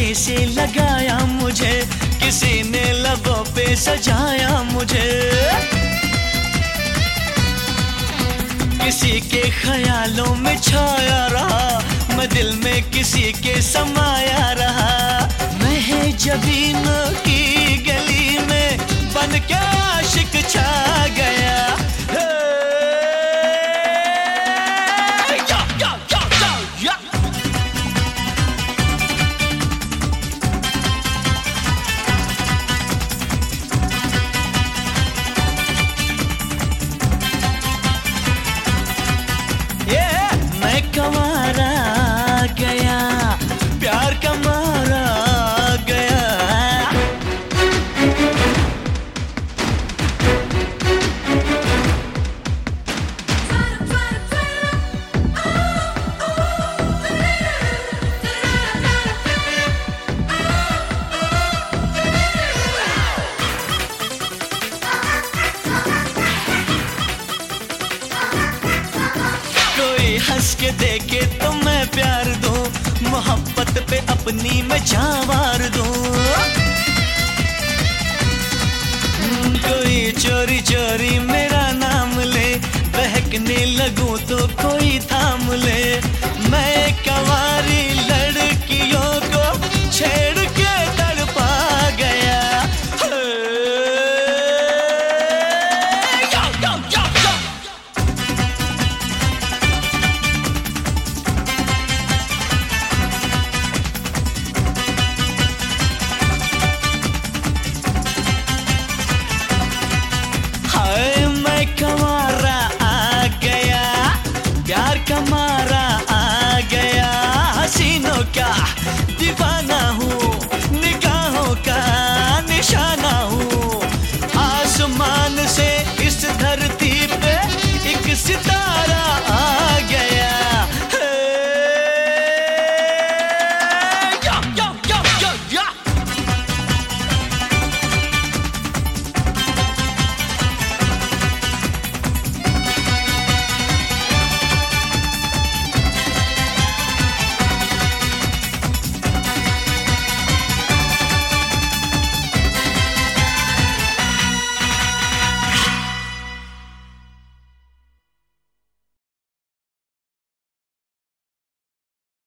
गले से लगाया मुझे, किसी ने लबों पे सजाया मुझे, किसी के ख्यालों में छाया रहा, मैं दिल में किसी के समाया रहा। मैं है जबीनों की गली में बन के आशिक छा गया। मैं कमारा गया, प्यार का मारा गया। कोई हंस के देखे तो मैं प्यार दूं, मोहब्बत पे अपनी मैं जान वार दूं। कोई चोरी चोरी मेरा नाम ले, बहकने लगूं तो कोई थाम ले। मैं कवारी लड़कियों को छेड़